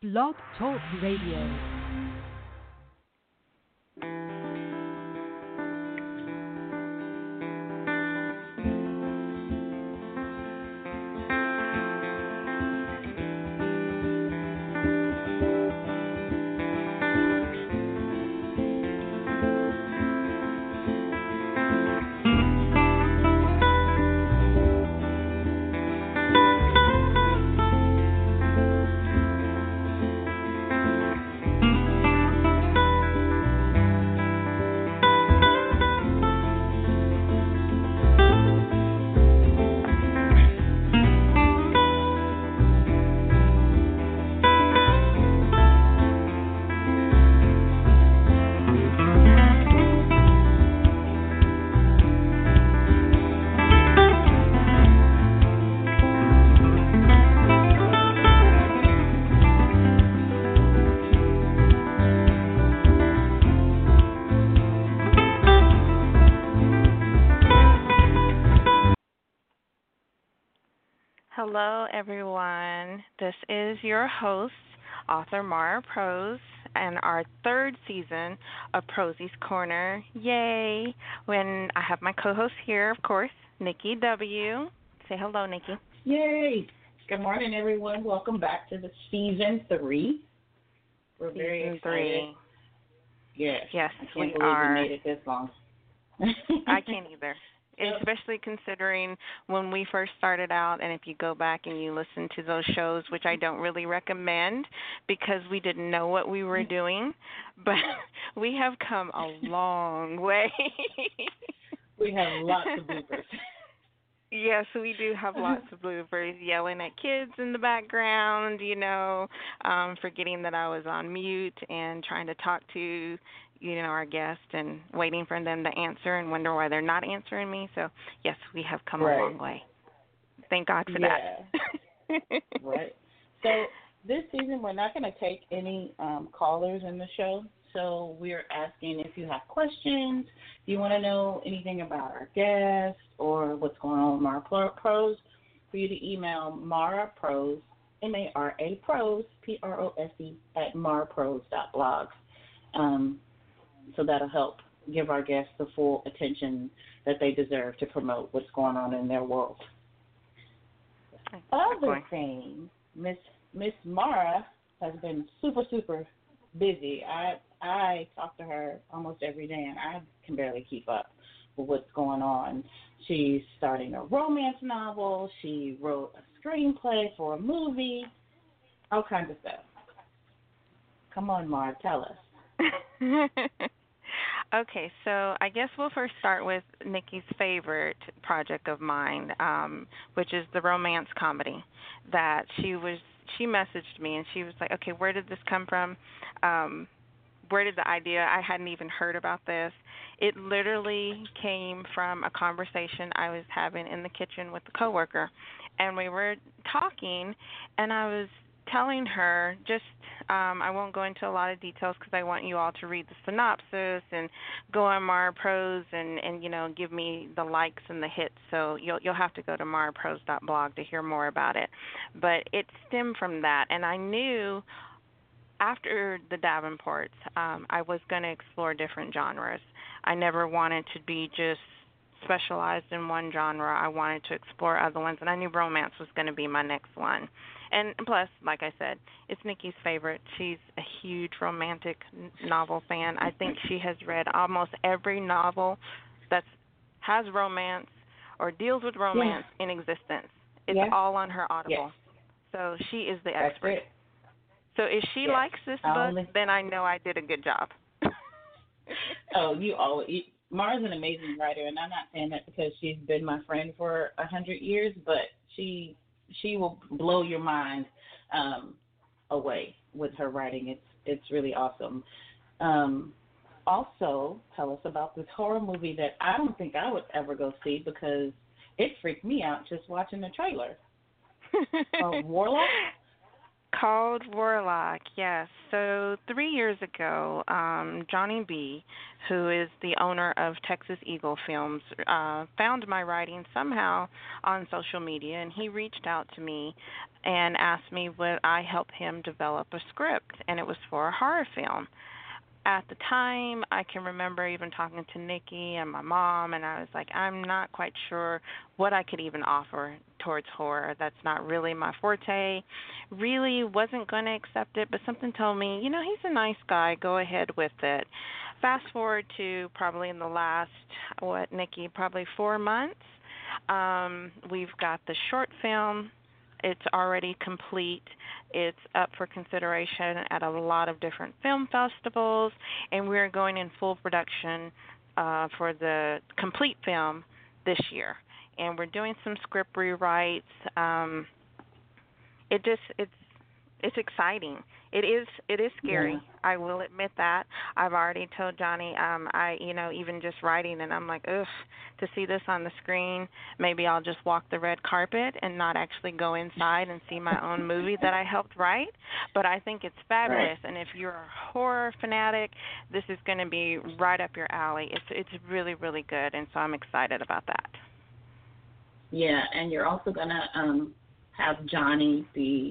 Blog Talk Radio. Hello, everyone. This is your host, author Mara Prose, and our third season of Prosey's Corner. Yay! When I have my co-host here, of course, Nikki W. Say hello, Nikki. Yay! Good morning, everyone. Welcome back to the season 3. We're very excited. Season 3. Yes. Yes, I can't we believe are. we made it this long. I can't either. Yep. Especially considering when we first started out, and if you go back and you listen to those shows, which I don't really recommend because we didn't know what we were doing, but we have come a long way. We have lots of bloopers. Yes, we do have lots of bloopers, yelling at kids in the background, forgetting that I was on mute and trying to talk to our guest and waiting for them to answer and wonder why they're not answering me. So, yes, we have come a long way. Thank God for that. Right. So this season we're not going to take any callers in the show. So we're asking if you have questions, if you want to know anything about our guests or what's going on with Mara Prose, for you to email Mara Prose, M-A-R-A Prose, P-R-O-S-E, at maraprose.blog. So that'll help give our guests the full attention that they deserve to promote what's going on in their world. Other thing, Miss Mara has been super, super busy. I talk to her almost every day, and I can barely keep up with what's going on. She's starting a romance novel. She wrote a screenplay for a movie, all kinds of stuff. Come on, Mara, tell us. Okay, so I guess we'll first start with Nikki's favorite project of mine, which is the romance comedy that she messaged me, and she was like, okay, where did this come from? Where did the idea? I hadn't even heard about this. It literally came from a conversation I was having in the kitchen with a coworker, and we were talking, and I was telling her I won't go into a lot of details because I want you all to read the synopsis and go on Mara Prose and give me the likes and the hits. So you'll have to go to maraprose.blog to hear more about it. But it stemmed from that, and I knew after the Davenports, I was going to explore different genres. I never wanted to be just specialized in one genre. I wanted to explore other ones, and I knew romance was going to be my next one. And plus, like I said, it's Nikki's favorite. She's a huge romantic novel fan. I think she has read almost every novel that has romance or deals with romance in existence. It's all on her Audible. So she is the expert. So if she likes this book, then I know I did a good job. Mara's an amazing writer, and I'm not saying that because she's been my friend for 100 years, but she will blow your mind away with her writing. It's really awesome. Also, tell us about this horror movie that I don't think I would ever go see because it freaked me out just watching the trailer. Warlock? Called Warlock, yes. So 3 years ago, Johnny B., who is the owner of Texas Eagle Films, found my writing somehow on social media, and he reached out to me and asked me would I help him develop a script, and it was for a horror film. At the time, I can remember even talking to Nikki and my mom, and I was like, I'm not quite sure what I could even offer towards horror. That's not really my forte. Really wasn't going to accept it, but something told me, he's a nice guy. Go ahead with it. Fast forward to probably in the last, Nikki, probably 4 months, we've got the short film. It's already complete. It's up for consideration at a lot of different film festivals, and we're going in full production for the complete film this year. And we're doing some script rewrites. It's exciting. It is scary. Yeah. I will admit that. I've already told Johnny, even just writing, and I'm like, ugh, to see this on the screen, maybe I'll just walk the red carpet and not actually go inside and see my own movie that I helped write. But I think it's fabulous, Right. and if you're a horror fanatic, this is going to be right up your alley. It's really, really good, and so I'm excited about that. Yeah, and you're also gonna have Johnny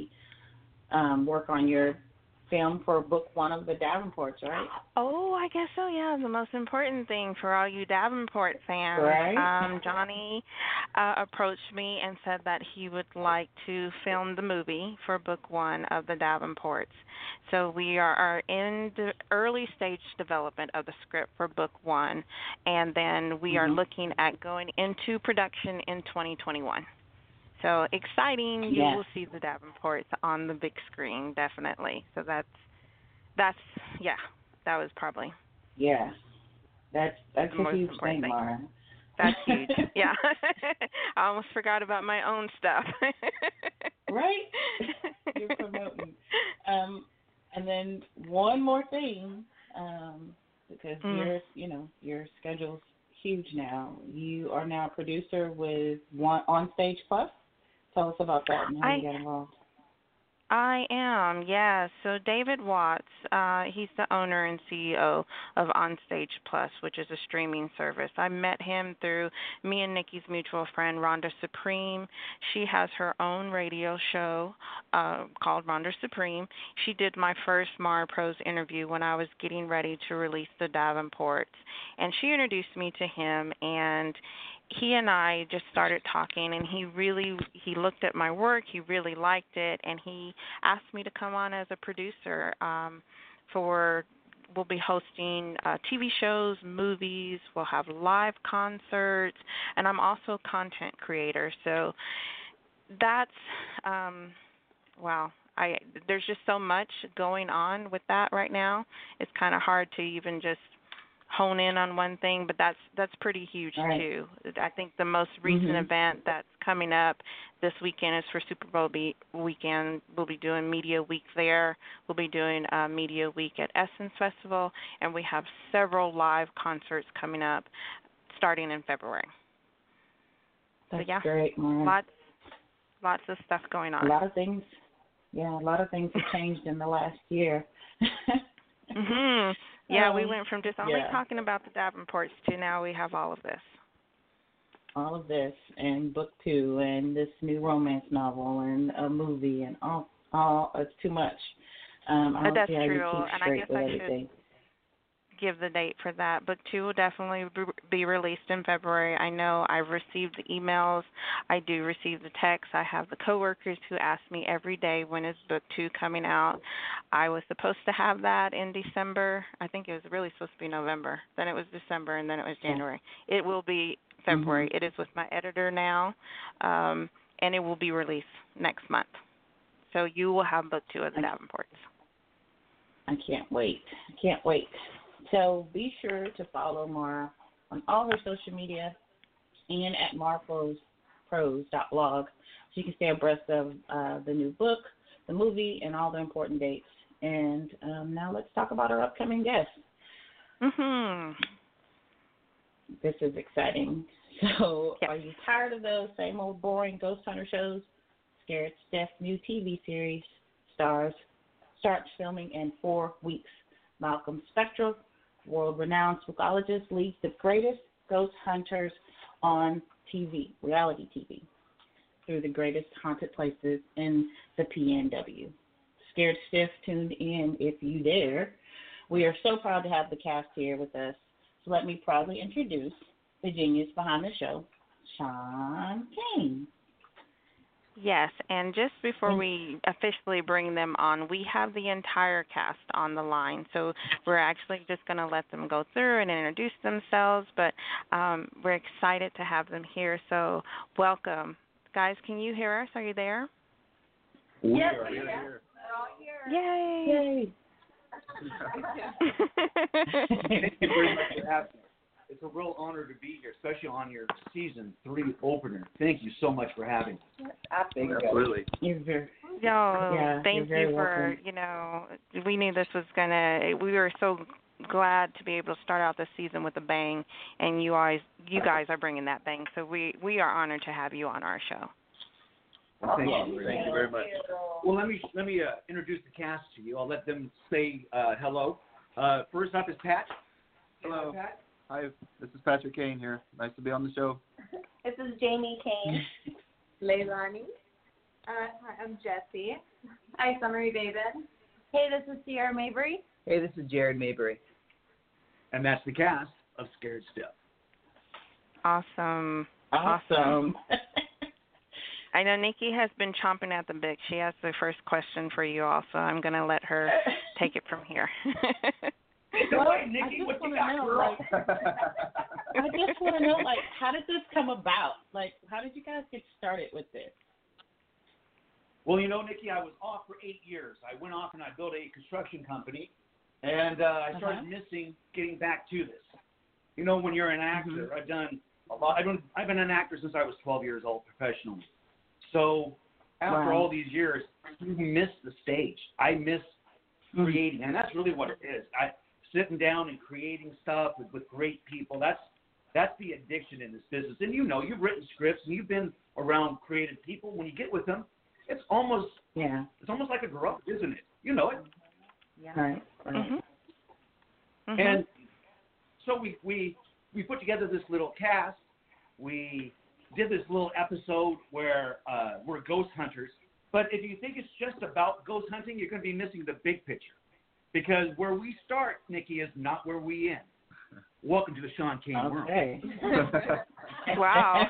work on your film for book one of the Davenports, right? Oh, I guess so, yeah. The most important thing for all you Davenport fans. Right. Johnny approached me and said that he would like to film the movie for book one of the Davenports. So we are in the early stage development of the script for book one, and then we are looking at going into production in 2021. So exciting! You Yes. will see the Davenports on the big screen, definitely. So that's yeah, that was probably Yeah. That's the a most huge important thing, thing. Laura. That's huge. Yeah, I almost forgot about my own stuff. Right? You're promoting. And then one more thing, because your schedule's huge now. You are now a producer with On Stage Plus. Tell us about that and how you got involved. I am, yes. So David Watts, he's the owner and CEO of OnStage Plus, which is a streaming service. I met him through me and Nikki's mutual friend, Rhonda Supreme. She has her own radio show called Rhonda Supreme. She did my first Mara Pros interview when I was getting ready to release the Davenports. And she introduced me to him, and he and I just started talking, and he looked at my work, he really liked it, and he asked me to come on as a producer we'll be hosting TV shows, movies, we'll have live concerts, and I'm also a content creator. So that's wow. There's just so much going on with that right now. It's kind of hard to even just hone in on one thing, but that's pretty huge too. I think the most recent event that's coming up this weekend is for Super Bowl weekend. We'll be doing Media Week there. We'll be doing Media Week at Essence Festival, and we have several live concerts coming up starting in February. That's so yeah, great, Mara. Lots of stuff going on. A lot of things have changed in the last year. Yeah, we went from just only talking about the Davenports to now we have all of this. All of this, and book two, and this new romance novel, and a movie, and all it's too much. I don't That's see how true, you keep and I straight guess with I everything. should give the date for that. Book two will definitely be released in February. I know I've received the emails. I do receive the texts. I have the coworkers who ask me every day, when is book two coming out? I was supposed to have that in December. I think it was really supposed to be November. Then it was December, and then it was January. It will be February. It is with my editor now, and it will be released next month. So you will have book two of the Davenports. I can't wait. So be sure to follow Mara on all her social media and at marapros.blog so you can stay abreast of the new book, the movie, and all the important dates. And now let's talk about our upcoming guest. This is exciting. So Are you tired of those same old boring ghost hunter shows? Scared Stiff new TV series Stars starts filming in 4 weeks. Malcolm Spector, world-renowned spookologist, leads the greatest ghost hunters on TV, reality TV, through the greatest haunted places in the PNW. Scared Stiff, tuned in if you dare. We are so proud to have the cast here with us. So let me proudly introduce the genius behind the show, Sean Kane. Yes, and just before we officially bring them on, we have the entire cast on the line. So we're actually just going to let them go through and introduce themselves, but we're excited to have them here. So welcome. Guys, can you hear us? Are you there? Yes, we're here. Yay! Yay! Thank you very much for having me. It's a real honor to be here, especially on your season 3 opener. Thank you so much for having me. Absolutely. You're very, Thank you for, welcome. We knew this was we were so glad to be able to start out this season with a bang, and you guys are bringing that bang. So we are honored to have you on our show. Well, thank you. Thank you very much. Well, let me introduce the cast to you. I'll let them say hello. First up is Pat. Hello. Pat. Hi, this is Patrick Kane here. Nice to be on the show. This is Jamie Kane. Leilani. Hi, I'm Jessie. Hi, Summery David. Hey, this is Sierra Mabry. Hey, this is Jared Mabry. And that's the cast of Scared Stiff. Awesome. I know Nikki has been chomping at the bit. She has the first question for you also. I'm going to let her take it from here. Well, I just want to know, how did this come about? How did you guys get started with this? Well, Nikki, I was off for 8 years. I went off and I built a construction company, and I started missing getting back to this. When you're an actor, I've done a lot. I've been an actor since I was 12 years old professionally. So after all these years, you miss the stage. I miss creating, and that's really what it is. Sitting down and creating stuff with great people. That's the addiction in this business. And you've written scripts and you've been around creative people. When you get with them, it's almost like a drug, isn't it? You know it. Yeah. Right. And so we put together this little cast. We did this little episode where we're ghost hunters. But if you think it's just about ghost hunting, you're going to be missing the big picture. Because where we start, Nikki, is not where we end. Welcome to the Sean Kane world. Wow.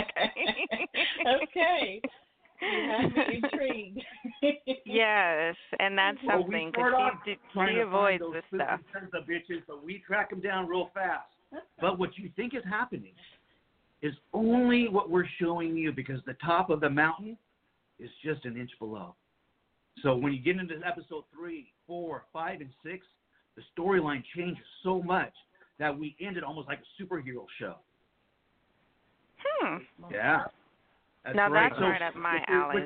Okay. You have me intrigued. Yes, and that's something, because she avoids this stuff. Sons of bitches, but we track them down real fast. But what you think is happening is only what we're showing you, because the top of the mountain is just an inch below. So when you get into episode 3, 4, 5, and 6, the storyline changes so much that we ended almost like a superhero show. Yeah. That's now right. that's right up my alley.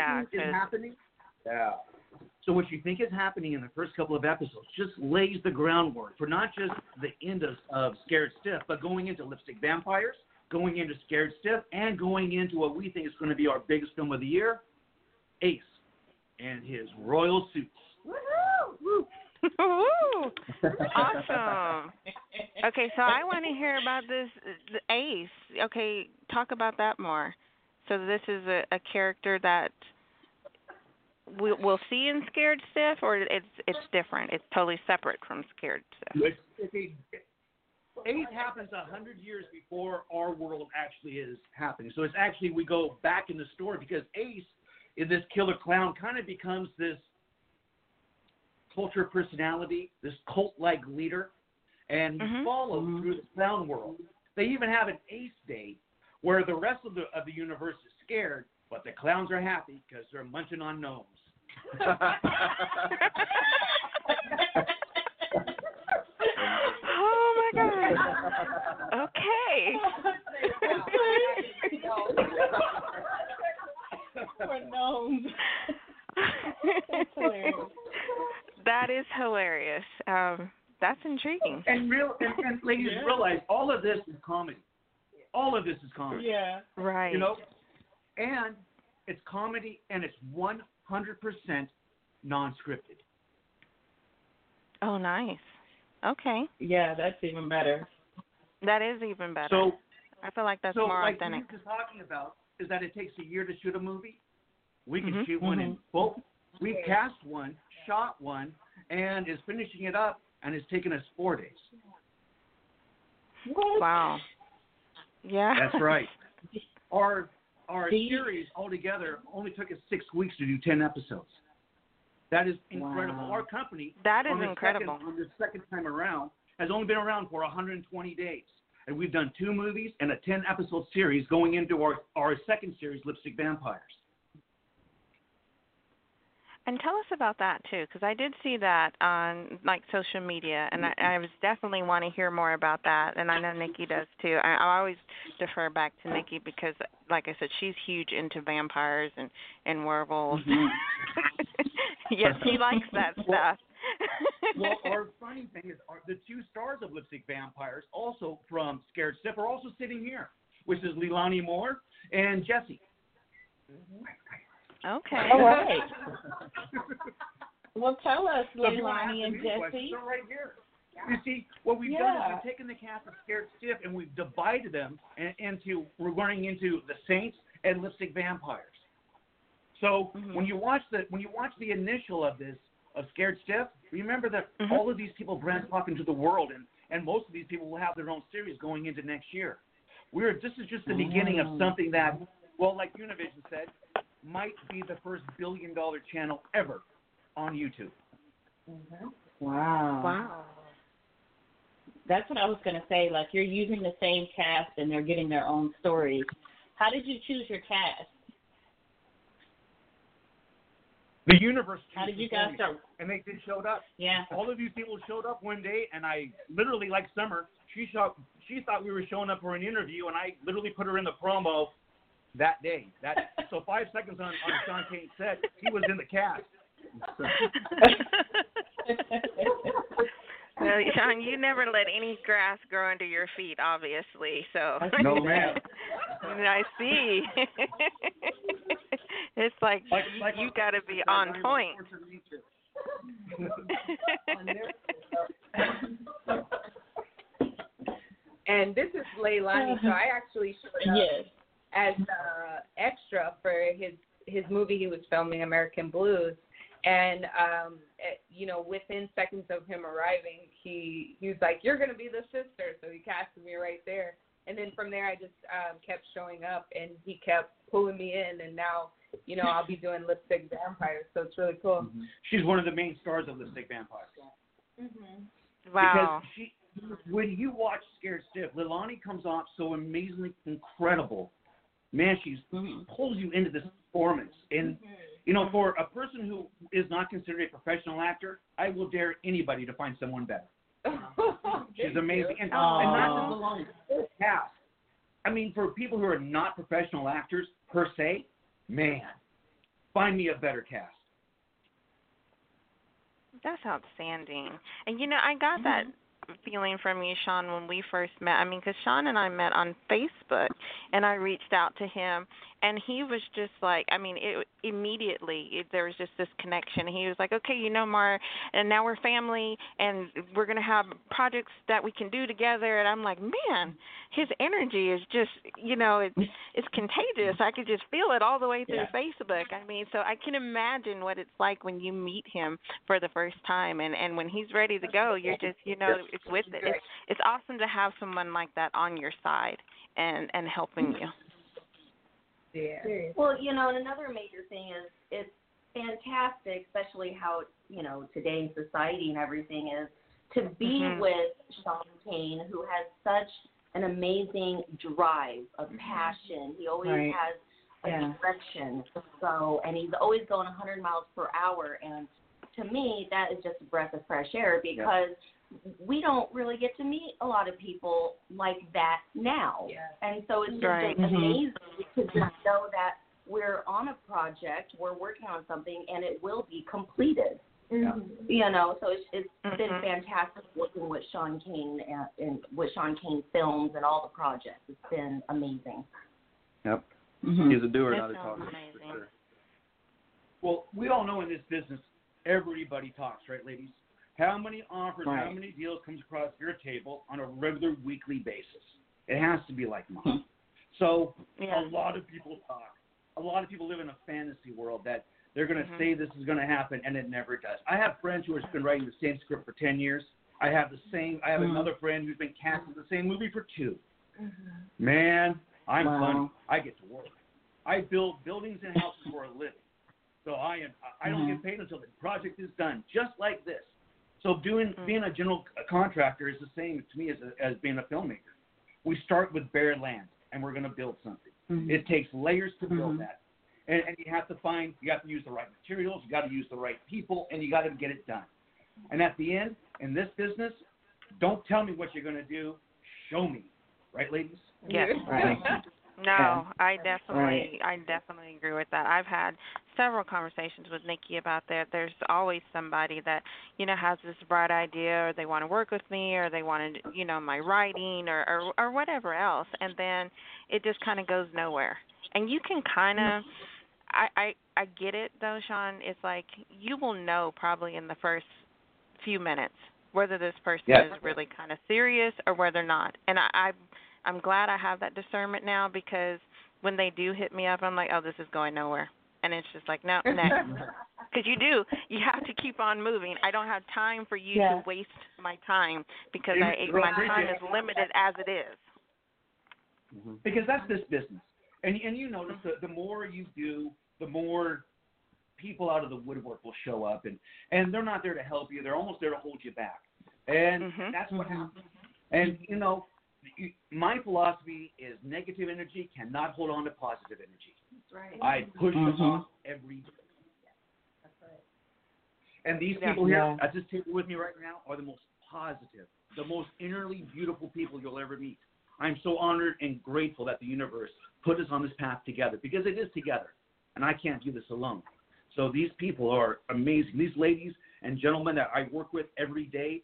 So what you think is happening in the first couple of episodes just lays the groundwork for not just the end of Scared Stiff, but going into Lipstick Vampires, going into Scared Stiff, and going into what we think is going to be our biggest film of the year, Ace and his royal suits. Woo! Woo! Awesome. Okay, so I want to hear about this, the Ace. Okay, talk about that more. So this is a character that we'll see in Scared Stiff, or it's different? It's totally separate from Scared Stiff. Ace happens 100 years before our world actually is happening. So it's actually, we go back in the story, because Ace, is this killer clown, kind of becomes this culture personality, this cult-like leader, and he follows through the clown world. They even have an Ace Day where the rest of the universe is scared, but the clowns are happy because they're munching on gnomes. Oh my God. Okay. For gnomes. That's hilarious. That is hilarious. That's intriguing. And ladies, realize all of this is comedy. All of this is comedy. Yeah. Right. And it's comedy, and it's 100% non-scripted. Oh, nice. Okay. Yeah, that's even better. That is even better. So I feel like that's so more like authentic. you're talking about is that it takes a year to shoot a movie. We can Mhm. shoot one in both. We've cast one, shot one, and is finishing it up, and it's taken us 4 days. What? Wow. Yeah. That's right. Our See? series altogether only took us 6 weeks to do 10 episodes. That is incredible. Wow. Our company That is on the incredible. on the second time around has only been around for 120 days. And we've done 2 movies and a 10-episode series going into our second series, Lipstick Vampires. And tell us about that too, because I did see that on like social media, and I was definitely want to hear more about that. And I know Nikki does too. I always defer back to Nikki because, like I said, she's huge into vampires and werewolves. Mhm. Yes, she likes that stuff. Well, our funny thing is the 2 stars of Lipstick Vampires, also from Scared Stiff, are also sitting here, which is Leilani Moore and Jesse. Okay. All right. Well, tell us, So if you want to Leilani ask and me questions, Jesse. they're right here. You see, what we've done is we've taken the cast of Scared Stiff and we've divided them we're running into the Saints and Lipstick Vampires. So when you watch the initial of this of Scared Stiff, remember that all of these people branch off into the world, and most of these people will have their own series going into next year. This is just the beginning of something that, well, like Univision said, might be the first billion-dollar channel ever on YouTube. Wow. Wow. That's what I was going to say. Like, you're using the same cast and they're getting their own stories. How did you choose your cast? The universe. How did you guys start? And they showed up. Yeah. All of these people showed up one day, and I literally, like Summer, she thought we were showing up for an interview, and I literally put her in the promo that day. So 5 seconds on Sean Kane's set, he was in the cast. Well, Sean, you never let any grass grow under your feet, obviously. So No, ma'am. I see. It's like you got to be on point. And this is Leilani, so I actually showed up as extra for his movie he was filming, American Blues. And, within seconds of him arriving, he was like, "You're going to be the sister." So he casted me right there. And then from there, I just kept showing up, and he kept pulling me in. And now, I'll be doing Lipstick Vampires. So it's really cool. Mm-hmm. She's one of the main stars of Lipstick Vampires. Wow. Because when you watch Scared Stiff, Leilani comes off so amazingly incredible. Man, she pulls you into this performance. And, for a person who is not considered a professional actor, I will dare anybody to find someone better. She's amazing. And not just alone, the cast. I mean, for people who are not professional actors, per se, man, find me a better cast. That's outstanding. And, I got that feeling from you, Sean, when we first met. I mean, because Sean and I met on Facebook, and I reached out to him, and he was just like, immediately there was just this connection. He was like, okay, Mar, and now we're family, and we're going to have projects that we can do together. And I'm like, man, his energy is just, it's contagious. I could just feel it all the way through Facebook. I mean, so I can imagine what it's like when you meet him for the first time, and when he's ready to go, you're just, it's with it. It's awesome to have someone like that on your side and helping you. Yeah. Well, and another major thing is it's fantastic, especially how, today's society and everything is, to be with Sean Kane, who has such an amazing drive, a passion. He always has a direction. So, and he's always going 100 miles per hour. And to me, that is just a breath of fresh air because we don't really get to meet a lot of people like that now. Yeah. And so it's just amazing to just know that we're on a project, we're working on something, and it will be completed. So it's been fantastic working with Sean Kane and with Sean Kane Films and all the projects. It's been amazing. Yep. He's a doer, That not a sounds talker. amazing. For sure. Well, we all know in this business, everybody talks, right, ladies? How many offers, right. how many deals comes across your table on a regular weekly basis? It has to be like mine. So a lot of people talk. A lot of people live in a fantasy world that they're going to say this is going to happen, and it never does. I have friends who have been writing the same script for 10 years. I have another friend who's been cast in the same movie for 2. Man, I'm funny. I get to work. I build buildings and houses for a living. So I don't get paid until the project is done, just like this. So being a general contractor is the same to me as being a filmmaker. We start with bare land, and we're going to build something. It takes layers to build that. And you have to use the right materials, you got to use the right people, and you got to get it done. And at the end, in this business, don't tell me what you're going to do, show me. Right, ladies? Yes. Right. No, I definitely agree with that. I've had several conversations with Nikki about that. There's always somebody that, has this bright idea, or they want to work with me, or they want to, my writing, or whatever else, and then it just kind of goes nowhere. And you can kind of, I get it though, Sean. It's like you will know probably in the first few minutes whether this person is really kind of serious or whether not. And I'm glad I have that discernment now, because when they do hit me up, I'm like, oh, this is going nowhere. And it's just like, no, next. Because you have to keep on moving. I don't have time for you to waste my time, because my time is limited as it is. Because that's this business. And you notice the more you do, the more people out of the woodwork will show up. And they're not there to help you. They're almost there to hold you back. And that's what happens. And, my philosophy is negative energy cannot hold on to positive energy. That's right. I push them off every day. That's right. And these people here at this table with me right now are the most positive, the most innerly beautiful people you'll ever meet. I'm so honored and grateful that the universe put us on this path together, because it is together, and I can't do this alone. So these people are amazing. These ladies and gentlemen that I work with every day,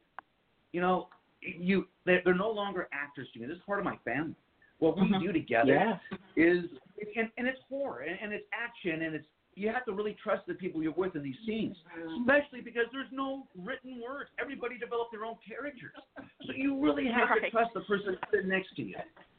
they're no longer actors to me. This is part of my family. What we do together is, and it's horror, and it's action, and you have to really trust the people you're with in these scenes, especially because there's no written word. Everybody developed their own characters. So you really have to trust the person sitting next to you.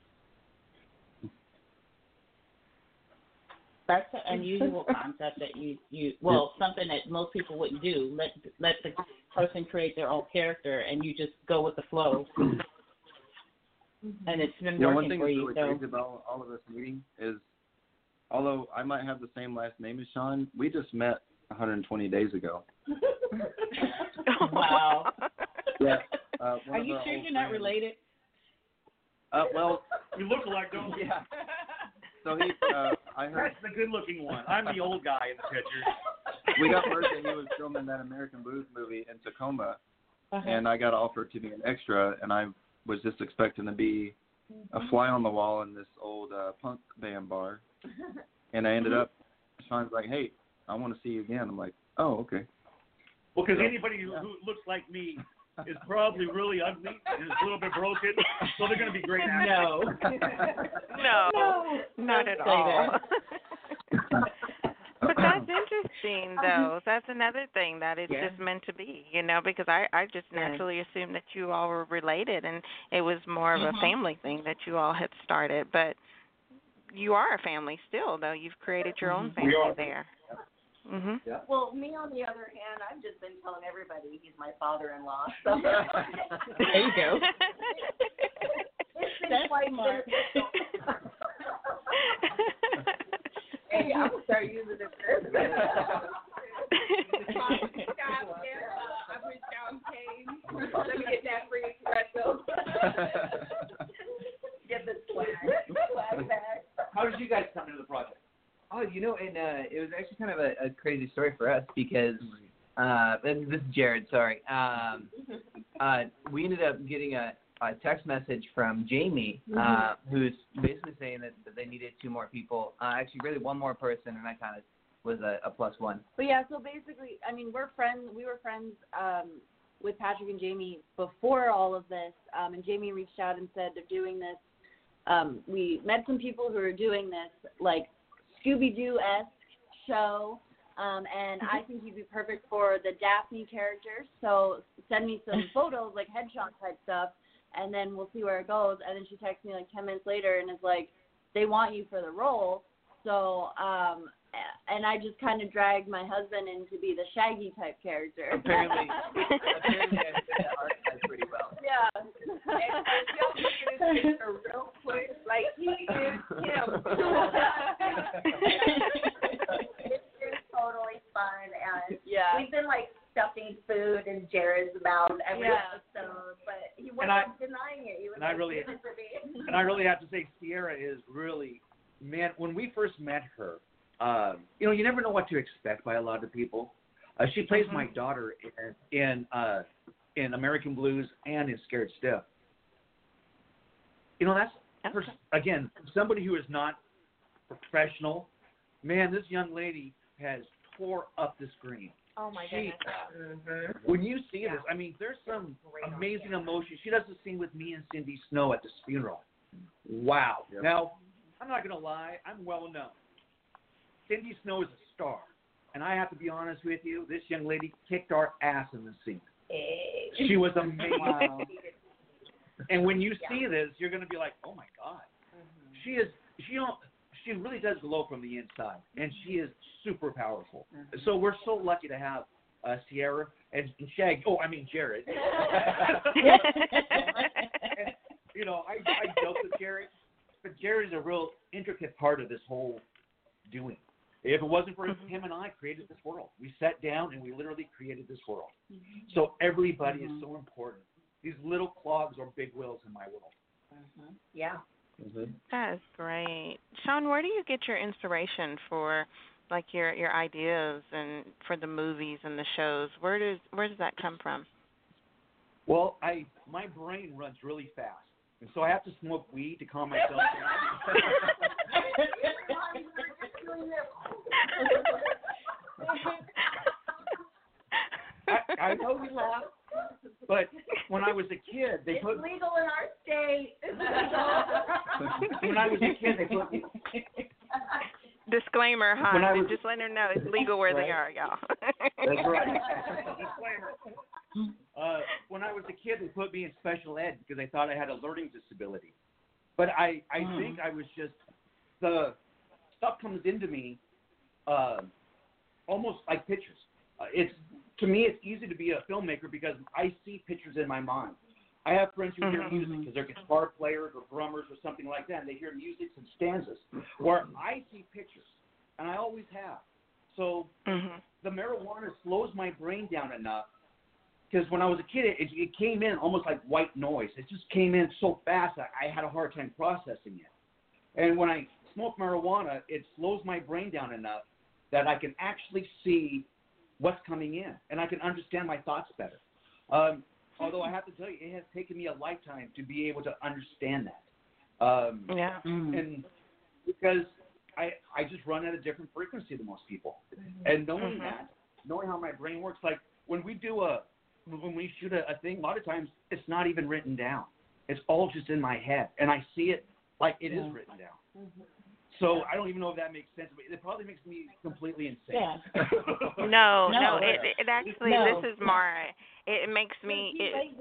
That's an unusual concept that something that most people wouldn't do. Let the person create their own character, and you just go with the flow. And it's been working one thing for that's you. really crazy about all of us meeting is, although I might have the same last name as Sean, we just met 120 days ago. Wow. Yeah. Are you sure you're not related? Well, you look alike, don't you? Yeah. So I heard that's the good-looking one. I'm the old guy in the picture. We got word that he was filming that American Blues movie in Tacoma, and I got offered to be an extra, and I was just expecting to be a fly on the wall in this old punk band bar, and I ended up. Sean's like, "Hey, I want to see you again." I'm like, "Oh, okay." Well, because anybody who looks like me is probably really ugly and is a little bit broken, so they're going to be great actors. No, not at all. But that's interesting, though. That's another thing that it's just meant to be, because I just naturally assumed that you all were related, and it was more of a family thing that you all had started. But you are a family still, though. You've created your own family there. Yeah. Well, me on the other hand, I've just been telling everybody he's my father-in-law. So. There you go. It's been quite smart. Hey, I'm gonna start using this. I've reached out and paid. Let me get that free espresso. Get the swag back. How did you guys come into the project? Oh, and it was actually kind of a crazy story for us because this is Jared. Sorry. We ended up getting a text message from Jamie, who's basically saying that they needed 2 more people. Actually, really 1 more person, and I kind of was a plus 1. But yeah, so basically, I mean, we're friends. We were friends with Patrick and Jamie before all of this, and Jamie reached out and said they're doing this. We met some people who are doing this, like, Scooby-Doo-esque show And I think you'd be perfect for the Daphne character. So send me some photos, like headshot type stuff, and then we'll see where it goes. And then she texts me like 10 minutes later and is like, they want you for the role. So, and I just kind of dragged my husband in to be the Shaggy type character. Apparently I fit that archetype pretty well. Yeah. And just real quick, like he is him. It's totally fun, and we've been like stuffing food in Jared's mouth every episode, but he wasn't denying it. He was and I really have to say, Sierra is really, man, when we first met her, you never know what to expect by a lot of people. She plays my daughter in American Blues and in Scared Stiff. That's again, somebody who is not professional. Man, this young lady has tore up the screen. Oh my goodness. When you see this, I mean, there's some amazing emotion. She does the scene with me and Cindy Snow at this funeral. Wow. Yep. Now, I'm not going to lie. I'm well known. Cindy Snow is a star. And I have to be honest with you, this young lady kicked our ass in this scene. She was amazing. Wow. And when you see this, you're going to be like, oh, my God. She really does glow from the inside, and she is super powerful. So we're so lucky to have Sierra and Jared. And, I joke with Jared, but Jared is a real intricate part of this whole doing. If it wasn't for him and I created this world. We sat down and we literally created this world. So everybody is so important. These little clogs are big wheels in my world. Yeah. That is great. Sean, where do you get your inspiration for like your ideas and for the movies and the shows? Where does that come from? Well, my brain runs really fast. And so I have to smoke weed to calm myself down. I know we laugh, but when I was a kid, it's legal in our state. When I was a kid, they put me. Disclaimer, huh? Just letting her know it's legal where they are, y'all. That's right. Disclaimer. When I was a kid, they put me in special ed because they thought I had a learning disability. But I think I was just, the stuff comes into me almost like pictures. To me, it's easy to be a filmmaker because I see pictures in my mind. I have friends who hear music because they're guitar players or drummers or something like that, and they hear music and stanzas, where I see pictures, and I always have. So the marijuana slows my brain down enough because when I was a kid, it came in almost like white noise. It just came in so fast I had a hard time processing it. And when I smoke marijuana, it slows my brain down enough that I can actually see what's coming in, and I can understand my thoughts better. Although I have to tell you, it has taken me a lifetime to be able to understand that. And because I just run at a different frequency than most people. And knowing that, knowing how my brain works, like when we shoot a thing, a lot of times it's not even written down. It's all just in my head, and I see it like it is written down. So I don't even know if that makes sense, but it probably makes me completely insane. Yeah. No. It actually, this is Mara. It makes me.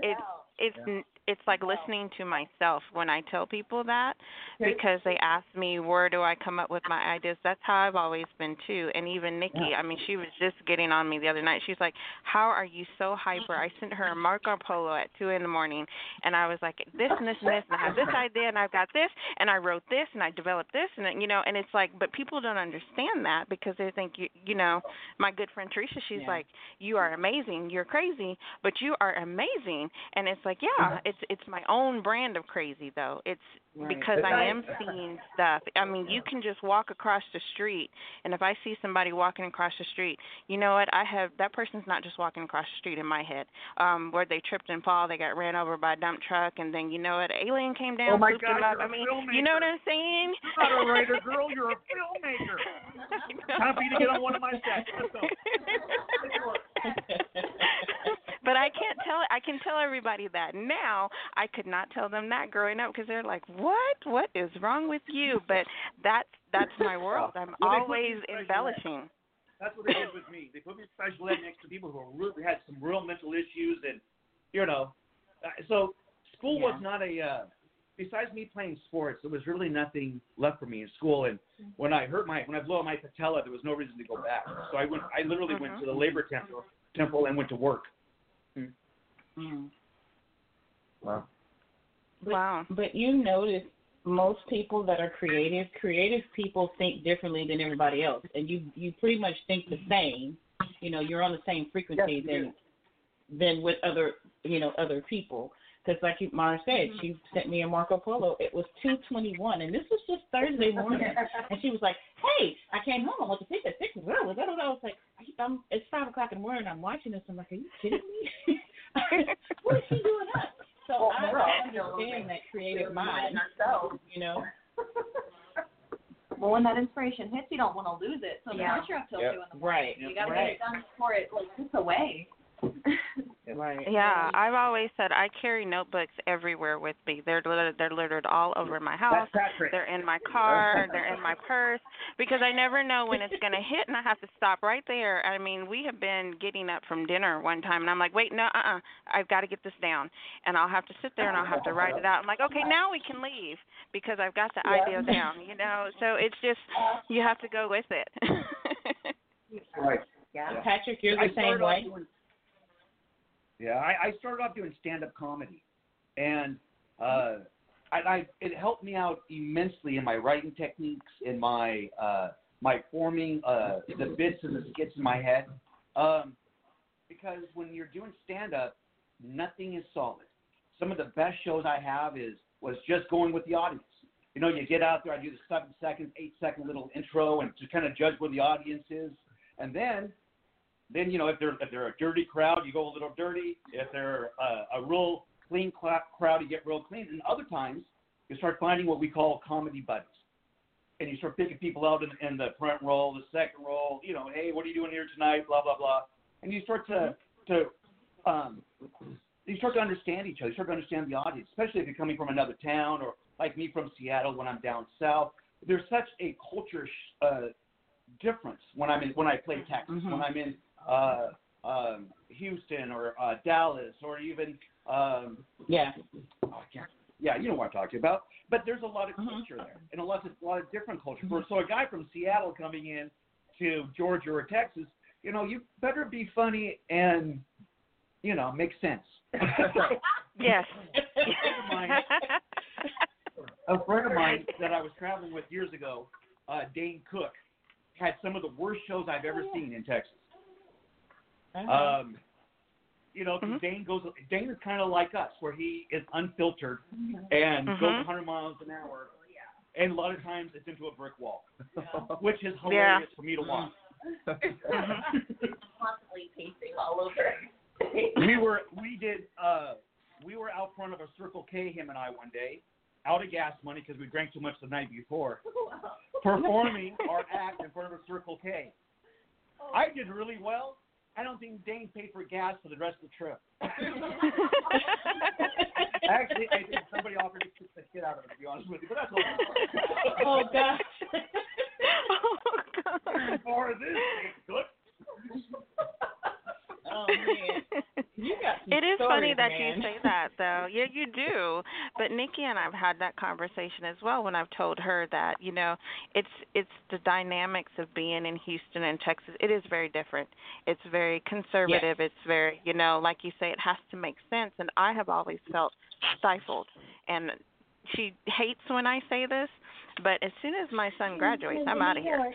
It's like listening to myself when I tell people that, because they ask me where do I come up with my ideas. That's how I've always been too. And even Nikki, I mean, she was just getting on me the other night. She's like, "How are you so hyper?" I sent her a Marco Polo at 2 a.m, and I was like, this and this and this, and I have this idea, and I've got this, and I wrote this, and I developed this, and and it's like, but people don't understand that because they think my good friend Teresa, she's like, you are amazing, you're crazy, but you are amazing, and it's like, it's my own brand of crazy though. It's because I am seeing stuff. I mean, you can just walk across the street, and if I see somebody walking across the street, you know what? That person's not just walking across the street in my head. Where they tripped and fall, they got ran over by a dump truck, and then an alien came down, scooped them up. I mean, you know what I'm saying? You're not a writer, girl. You're a filmmaker. Time for you to get on one of my sets. Let's go. But I can tell everybody that now. I could not tell them that growing up because they're like, what is wrong with you? But that's my world. I'm always embellishing. That's what they did with me. They put me in special ed next to people who really had some real mental issues, and so school was not a. Besides me playing sports, there was really nothing left for me in school. And when I blew out my patella, there was no reason to go back. So I literally went to the labor temple and went to work. Wow. But you notice most people that are creative people think differently than everybody else, and you pretty much think the same. You're on the same frequency than with other people. Because like Mara said, she sent me a Marco Polo. It was 2:21, and this was just Thursday morning. And she was like, "Hey, I came home. I went to sleep at 6 as well." I was like, "It's 5 o'clock in the morning. I'm watching this. I'm like, are you kidding me? What is she doing up?" So I understand that creative mind. Well, when that inspiration hits, you don't want to lose it. So the more you're up till 2 in the morning, right. You got to get it done before it gets away. Right. Yeah, I've always said I carry notebooks everywhere with me. They're littered all over my house. They're in my car. They're in my purse because I never know when it's going to hit, and I have to stop right there. I mean, we have been getting up from dinner one time, and I'm like, wait, no, I've got to get this down, and I'll have to sit there and I'll have to write it out. I'm like, okay, now we can leave because I've got the idea down, So it's just you have to go with it. Right. Yeah. Patrick, you're the same way. I started off doing stand-up comedy, and it helped me out immensely in my writing techniques, in my forming the bits and the skits in my head. Because when you're doing stand-up, nothing is solid. Some of the best shows I have was just going with the audience. You get out there, I do the 7 seconds, 8 second little intro, and to kind of judge where the audience is, and then if they're a dirty crowd, you go a little dirty. If they're a real clean crowd, you get real clean. And other times, you start finding what we call comedy buddies, and you start picking people out in the front row, the second row. Hey, what are you doing here tonight? Blah blah blah. And you start to understand each other. You start to understand the audience, especially if you're coming from another town or like me from Seattle when I'm down south. There's such a culture difference when I play Texas, when I'm in Houston or Dallas or even you know what I'm talking about. But there's a lot of culture there, and a lot of different culture. So a guy from Seattle coming in to Georgia or Texas, you better be funny and make sense. Yes. A friend of mine that I was traveling with years ago, Dane Cook, had some of the worst shows I've ever seen in Texas. Dane is kind of like us, where he is unfiltered and goes 100 miles an hour, and a lot of times it's into a brick wall, which is hilarious for me to watch. Constantly pacing all over. We were out front of a Circle K, him and I, one day, out of gas money because we drank too much the night before, performing our act in front of a Circle K. I did really well. I don't think Dane paid for gas for the rest of the trip. Actually, I think somebody offered to kick the shit out of it, to be honest with you, but that's okay. Oh, gosh. For this, good. Oh, man. It is stories, funny that man. you say that, though. Yeah, you do. But Nikki and I've had that conversation as well when I've told her that, it's the dynamics of being in Houston and Texas. It is very different. It's very conservative. Yes. It's very, like you say, it has to make sense. And I have always felt stifled. And she hates when I say this, but as soon as my son graduates, I'm out of here.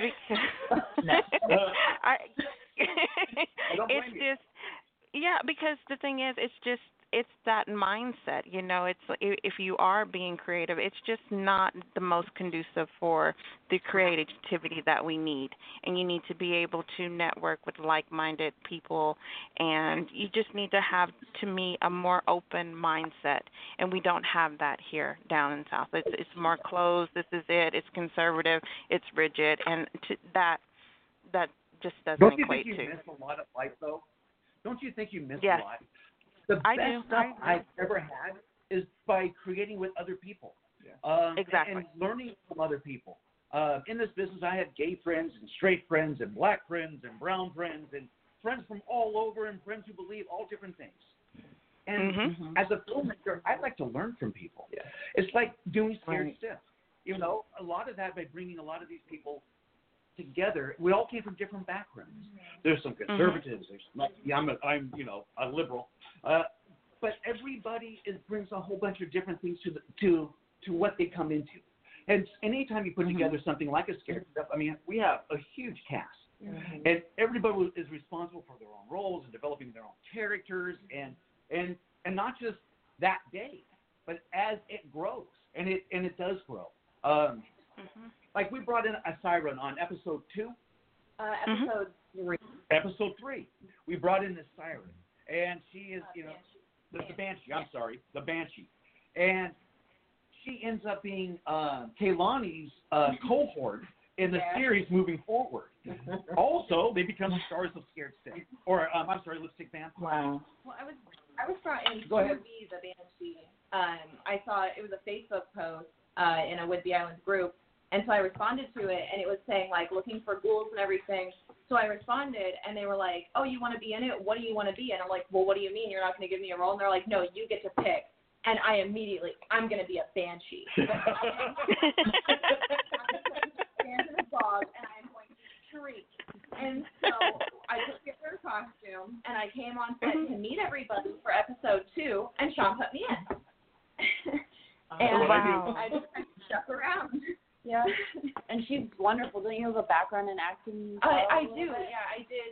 It's just, because the thing is, it's that mindset, it's if you are being creative, it's just not the most conducive for the creativity that we need. And you need to be able to network with like-minded people, and you just need to have, to me, a more open mindset. And we don't have that here down in South. It's more closed. This is it. It's conservative. It's rigid. And that just doesn't equate to. Don't you think you miss a lot of life, though? Don't you think you miss Yes. a lot? The best stuff I've ever had is by creating with other people. Exactly. And learning from other people. in this business, I had gay friends and straight friends and black friends and brown friends and friends from all over and friends who believe all different things. And as a filmmaker, I like to learn from people. Yeah. It's like doing Scared Stiff. You know, a lot of that by bringing a lot of these people together. We all came from different backgrounds. There's some conservatives. There's like, I'm a liberal, but everybody brings a whole bunch of different things to what they come into. And anytime you put together something like a Scared Stiff, I mean, we have a huge cast, and everybody is responsible for their own roles and developing their own characters, and not just that day, but as it grows, and it does grow. Like we brought in a siren on episode 2. Episode 3. Episode 3. We brought in this siren, and she is, the Banshee. I'm sorry, the Banshee, and she ends up being Kaylani's cohort in the series moving forward. Also, they become the stars of Scared Stiff, or I'm sorry, Lipstick Vampire. Wow. Well, I was brought in to be the Banshee. I saw it was a Facebook post in a Whidbey Island group, and so I responded to it, and it was saying like looking for ghouls and everything. So I responded, and they were like, "Oh, you want to be in it? What do you want to be?" And I'm like, "Well, what do you mean? You're not going to give me a role?" And they're like, "No, you get to pick." And I immediately, I'm going to be a Banshee. I'm going to stand in a dog, and I'm going to shriek. And so I took their costume, and I came on set to meet everybody for episode 2, and Sean put me in. And I just kind of stuck around. Yeah. And she's wonderful. Don't you have a background in acting? I do. Yeah,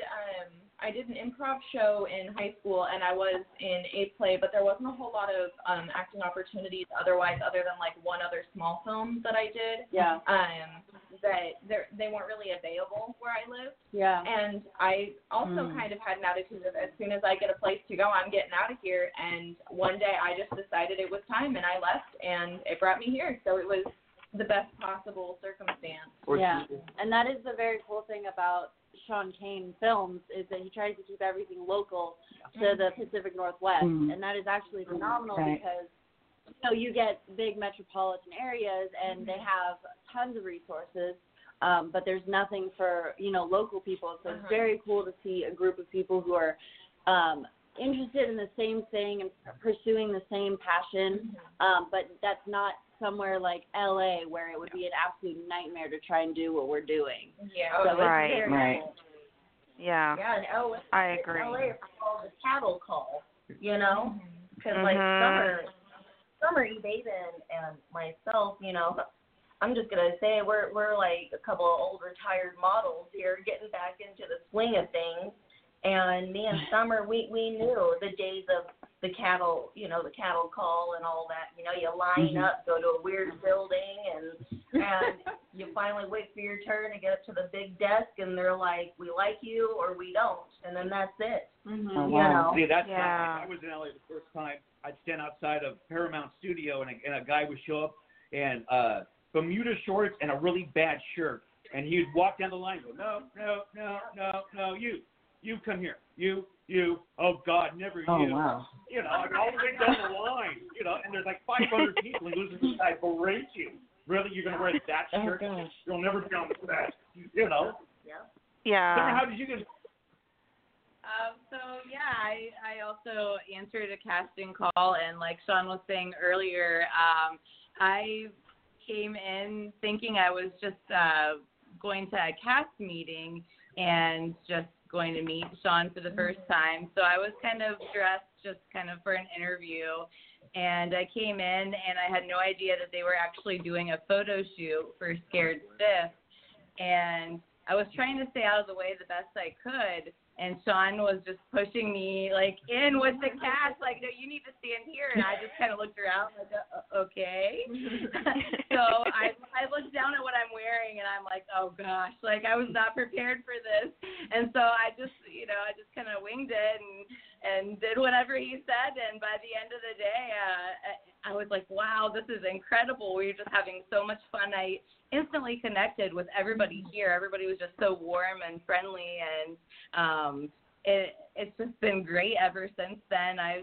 I did an improv show in high school, and I was in a play, but there wasn't a whole lot of acting opportunities otherwise, other than like one other small film that I did. Yeah. That they weren't really available where I lived. Yeah. And I also kind of had an attitude of as soon as I get a place to go, I'm getting out of here. And one day I just decided it was time, and I left, and it brought me here. So it was the best possible circumstance. Yeah, and that is the very cool thing about Sean Kane Films is that he tries to keep everything local to the Pacific Northwest, and that is actually phenomenal because you get big metropolitan areas and they have tons of resources, but there's nothing for local people. So it's very cool to see a group of people who are interested in the same thing and pursuing the same passion, but that's not somewhere like LA where it would be an absolute nightmare to try and do what we're doing. Yeah. So right. Cool. Yeah. Yeah, and I agree. LA it's called the cattle call, because like Summer Evaden and myself, I'm just gonna say we're like a couple of old retired models here getting back into the swing of things. And me and Summer, we knew the days of the cattle, the cattle call and all that. You line up, go to a weird building, and you finally wait for your turn to get up to the big desk, and they're like, we like you or we don't, and then that's it. Oh, wow. See, that's I was in LA the first time. I'd stand outside of Paramount Studio, and a guy would show up in Bermuda shorts and a really bad shirt, and he'd walk down the line and go, no, you come here. You, oh God, never you. Oh, wow. All the way down the line, and there's like 500 people and losing this guy berate you. Really, you're going to wear that shirt? Gosh. You'll never be on the set, Yeah. Summer, how did you get? I also answered a casting call, and like Sean was saying earlier, I came in thinking I was just going to a cast meeting and just going to meet Sean for the first time. So I was kind of dressed just kind of for an interview, and I came in and I had no idea that they were actually doing a photo shoot for Scared Stiff, and I was trying to stay out of the way the best I could, and Sean was just pushing me like in with the cast, like, no, you need to stand here, and I just kind of looked around like, okay. So I looked down at what I'm wearing, and I'm like, oh gosh, like I was not prepared for this, and so I just kind of winged it and did whatever he said, and by the end of the day, I was like, wow, this is incredible. We were just having so much fun. I instantly connected with everybody here. Everybody was just so warm and friendly, and it's just been great ever since then. I've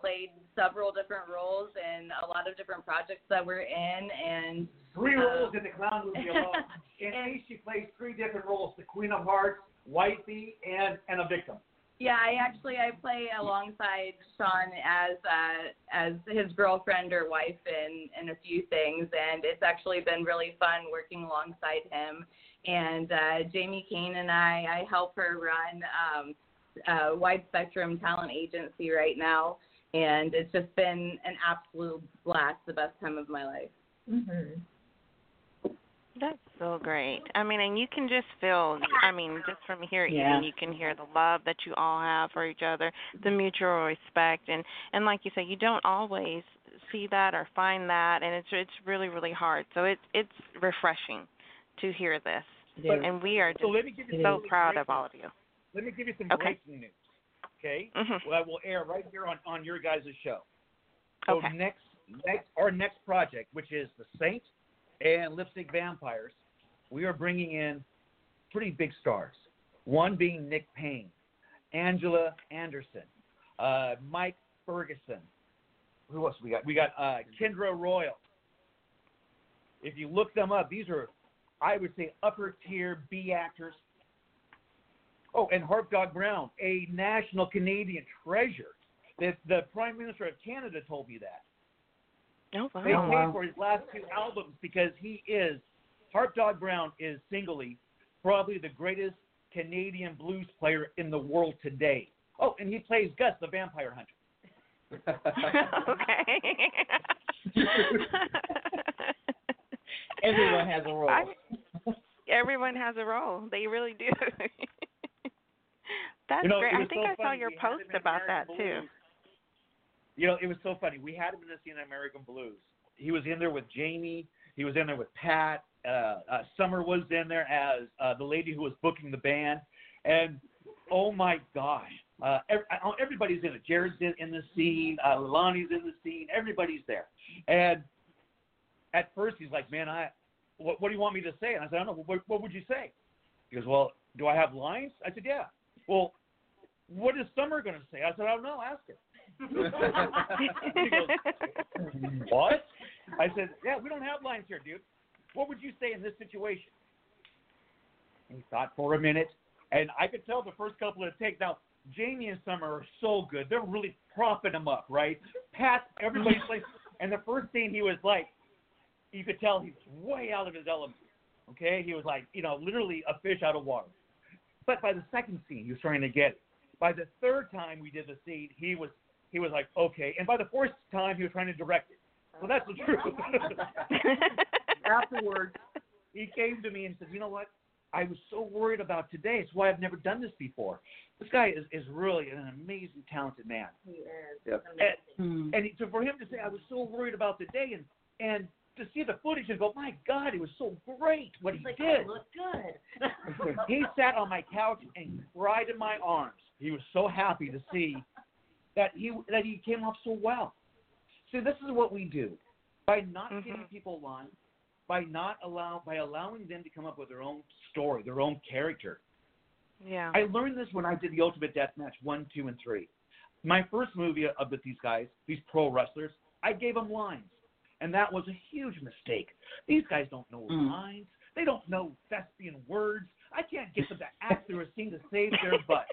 played several different roles in a lot of different projects that we're in, and 3 roles in the clown movie alone. In Ace, she plays 3 different roles: the Queen of Hearts, wifey, and a victim. Yeah, I play alongside Sean as his girlfriend or wife in a few things, and it's actually been really fun working alongside him. And Jamie Kane and I help her run Wide Spectrum Talent Agency right now, and it's just been an absolute blast, the best time of my life. Mm-hmm. That's so great. I mean, and you can just feel, just from here, even you can hear the love that you all have for each other, the mutual respect, and like you say, you don't always see that or find that, and it's really, really hard. So it's refreshing to hear this, and we are just so proud of all of you. Let me give you some breaking news, okay? Mm-hmm. Well, will air right here on your guys' show. So our next project, which is The Saint and Lipstick Vampires, we are bringing in pretty big stars. One being Nick Payne, Angela Anderson, Mike Ferguson. Who else we got? We got Kendra Royal. If you look them up, these are, I would say, upper tier B actors. Oh, and Harp Dog Brown, a national Canadian treasure. The Prime Minister of Canada told me that. Oh, wow. They paid for his last 2 albums because Harp Dog Brown is singly probably the greatest Canadian blues player in the world today. Oh, and he plays Gus, the vampire hunter. Okay. Everyone has a role. Everyone has a role. They really do. That's great. I think I saw your post about that, too. It was so funny. We had him in the scene in American Blues. He was in there with Jamie. He was in there with Pat. Summer was in there as the lady who was booking the band. And, oh, my gosh, everybody's in it. Jared's in the scene. Lonnie's in the scene. Everybody's there. And at first he's like, man, what do you want me to say? And I said, I don't know. What would you say? He goes, well, do I have lines? I said, yeah. Well, what is Summer going to say? I said, I don't know. Ask her. He goes, what? I said, yeah, we don't have lines here, dude. What would you say in this situation? And he thought for a minute, and I could tell the first couple of takes. Now, Jamie and Summer are so good. They're really propping him up, right? Pat, everybody's like, and the first scene he was like, you could tell he was way out of his element, okay? He was like, literally a fish out of water. But by the second scene, he was trying to get it. By the third time we did the scene, he was like, okay. And by the fourth time, he was trying to direct it. So that's the truth. Afterwards, he came to me and said, you know what? I was so worried about today. It's why I've never done this before. This guy is really an amazing, talented man. He is. Yep. And so for him to say, I was so worried about today, and to see the footage and go, my God, it was so great what he did. It looked good. He sat on my couch and cried in my arms. He was so happy to see that he came off so well. See, this is what we do. By not giving people lines, by allowing them to come up with their own story, their own character. Yeah. I learned this when I did the Ultimate Deathmatch 1, 2, and 3. My first movie with these guys, these pro wrestlers, I gave them lines. And that was a huge mistake. These guys don't know lines. They don't know thespian words. I can't get them to act through a scene to save their butt.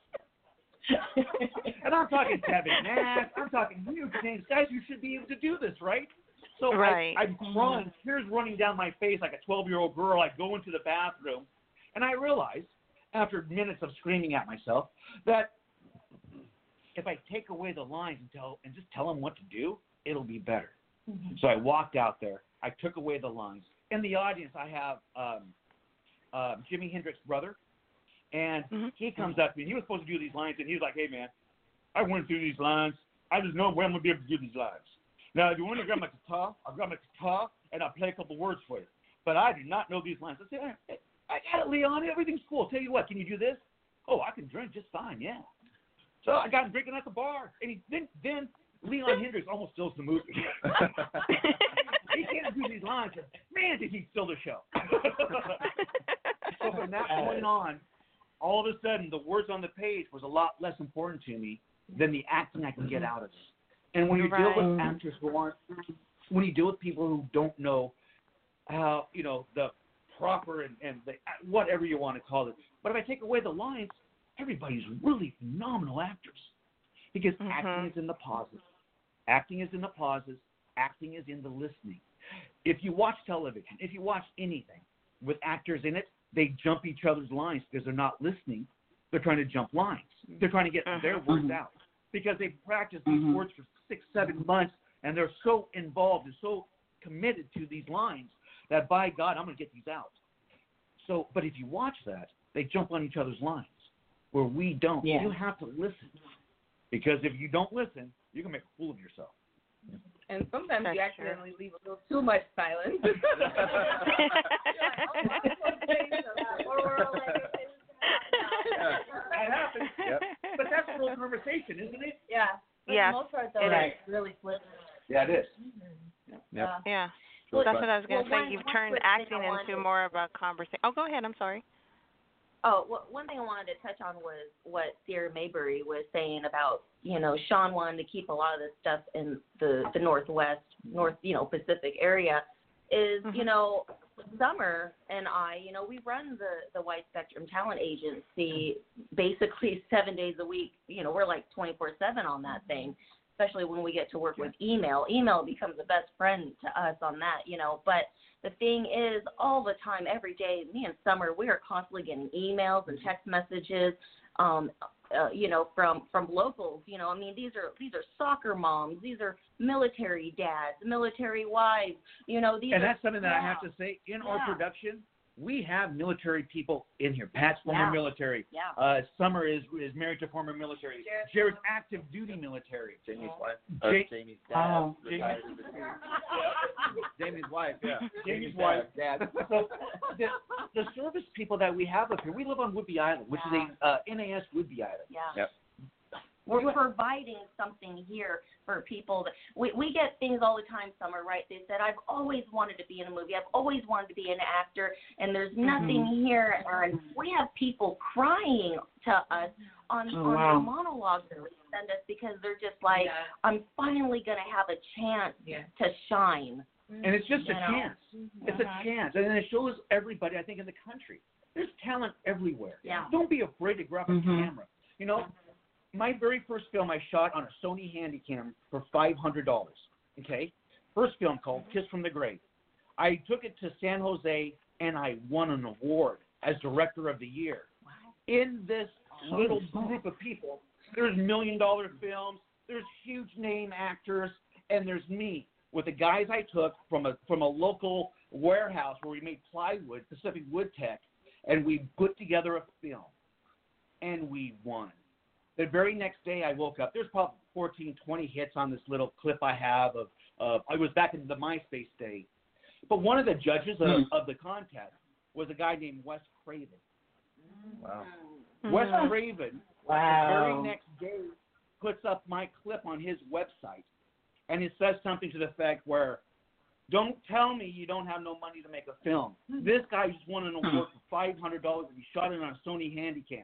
And I'm talking Kevin Nash. I'm talking huge names. Guys, you should be able to do this, right? So I'm crying. Tears running down my face like a 12-year-old girl. I go into the bathroom, and I realize, after minutes of screaming at myself, that if I take away the lines and just tell them what to do, it'll be better. So I walked out there. I took away the lines. In the audience, I have Jimi Hendrix's brother, and he comes up to me. He was supposed to do these lines, and he was like, hey, man, I went through these lines. I just know when I'm going to be able to do these lines. Now, if you want to grab my guitar, I'll grab my guitar, and I'll play a couple words for you. But I do not know these lines. I said, hey, I got it, Leon. Everything's cool. Tell you what, can you do this? Oh, I can drink just fine, yeah. So I got him drinking at the bar, and then Leon Hendrix almost steals the movie. He can't do these lines. Man, did he steal the show. So from that point on, all of a sudden, the words on the page was a lot less important to me than the acting I can get out of it. And when you deal with actors who aren't, when you deal with people who don't know how, the proper and the whatever you want to call it. But if I take away the lines, everybody's really phenomenal actors, because acting is in the pauses. Acting is in the pauses. Acting is in the listening. If you watch television, if you watch anything with actors in it, they jump each other's lines because they're not listening. They're trying to jump lines. They're trying to get their words out because they've practiced these words for 6-7 months, and they're so involved and so committed to these lines that, by God, I'm going to get these out. So, but if you watch that, they jump on each other's lines where we don't. Yeah. You have to listen, because if you don't listen, you're going to make a fool of yourself. And sometimes you accidentally leave a little too much silence. That happens. Yep. But that's a real conversation, isn't it? Yeah. For the most part, though, it's really flippant. Yeah, it is. Yep. Yeah. Well, that's what I was going to say. You've turned acting into more of a conversation. Oh, go ahead. I'm sorry. Oh, well, one thing I wanted to touch on was what Sierra Maybury was saying about, Sean wanted to keep a lot of this stuff in the Northwest, Pacific area. Is, Summer and I, we run the Wide Spectrum Talent Agency basically 7 days a week. We're like 24/7 on that thing, especially when we get to work with email. Email becomes the best friend to us on that, But the thing is, all the time, every day, me and Summer, we are constantly getting emails and text messages, from locals. These are soccer moms, these are military dads, military wives. And that's something that I have to say in our production. We have military people in here. Pat's former military. Yeah. Summer is married to former military. Jared's active duty military. Jamie's wife. Jamie's dad. Jamie's wife. Yeah. Jamie's wife. Dad. So the service people that we have up here, we live on Whidbey Island, which is a NAS Whidbey Island. Yeah. Yep. We're providing something here for people. That we get things all the time, Summer, right? They said, I've always wanted to be in a movie. I've always wanted to be an actor, and there's nothing here. And we have people crying to us on the monologues that they send us, because they're just like, I'm finally going to have a chance to shine. And it's just a chance. It's a chance. And it shows everybody, I think, in the country. There's talent everywhere. Yeah. Don't be afraid to grab a camera. My very first film I shot on a Sony Handycam for $500, okay? First film called Kiss from the Grave. I took it to San Jose, and I won an award as Director of the Year. Wow. In this little group of people, there's $1 million films, there's huge name actors, and there's me with the guys I took from a local warehouse where we made plywood, Pacific Wood Tech, and we put together a film, and we won. The very next day I woke up, there's probably 14, 20 hits on this little clip I have of I was back in the MySpace day. But one of the judges of the contest was a guy named Wes Craven. Wow. Wes Craven, the very next day, puts up my clip on his website, and it says something to the effect where, don't tell me you don't have no money to make a film. This guy just won an award for $500 and he shot it on a Sony Handycam.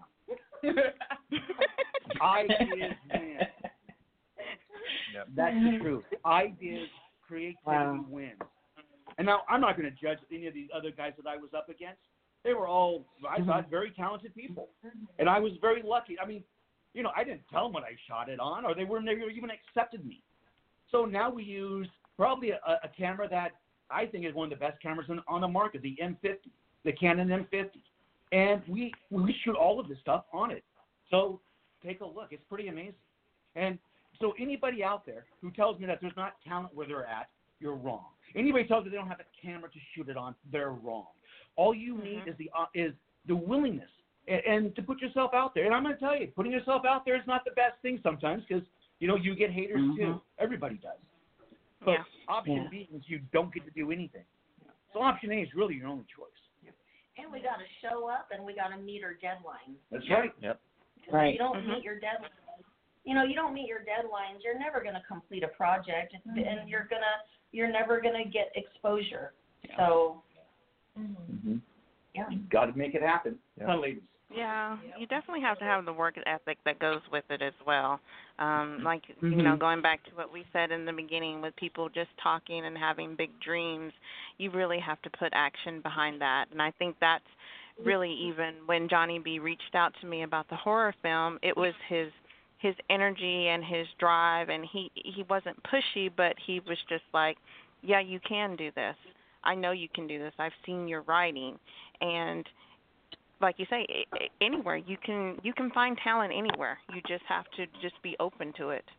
Ideas win. Yep. That's the truth. Ideas, creativity wins. And now I'm not going to judge any of these other guys that I was up against. They were all, I thought, very talented people. And I was very lucky. I mean, I didn't tell them what I shot it on, or they never even accepted me. So now we use probably a camera that I think is one of the best cameras on the market, the M50, the Canon M50. And we shoot all of this stuff on it. So take a look. It's pretty amazing. And so anybody out there who tells me that there's not talent where they're at, you're wrong. Anybody tells me they don't have a camera to shoot it on, they're wrong. All you need is the willingness and to put yourself out there. And I'm going to tell you, putting yourself out there is not the best thing sometimes, because, you get haters too. Everybody does. But option B is you don't get to do anything. So option A is really your only choice. And we got to show up, and we got to meet our deadlines. That's right. Yep. Right. You don't meet your deadlines. You don't meet your deadlines, you're never going to complete a project, and you're never going to get exposure. So, you got to make it happen, ladies. Yeah, you definitely have to have the work ethic that goes with it as well. Like, you know, going back to what we said in the beginning with people just talking and having big dreams, you really have to put action behind that. And I think that's really, even when Johnny B reached out to me about the horror film, it was his energy and his drive, and he wasn't pushy, but he was just like, yeah, you can do this. I know you can do this. I've seen your writing. And like you say, anywhere you can find talent anywhere. You just have to just be open to it.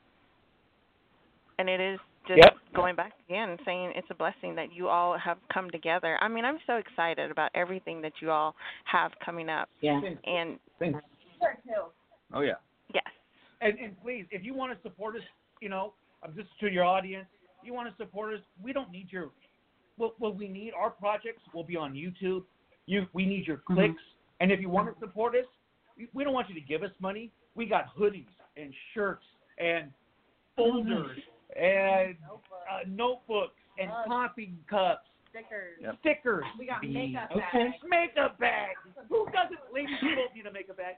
And it is just going back again, saying it's a blessing that you all have come together. I mean, I'm so excited about everything that you all have coming up. Yeah. And Thanks. Oh yeah. Yes. And please, if you want to support us, you know, just to your audience, you want to support us, we don't need your. What we need, our projects will be on YouTube. We need your clicks. And if you want to support us, we don't want you to give us money. We got hoodies and shirts and folders and notebooks and coffee cups. Stickers. We got makeup bags. Okay. Makeup bags. Who doesn't? Ladies, you don't need a makeup bag.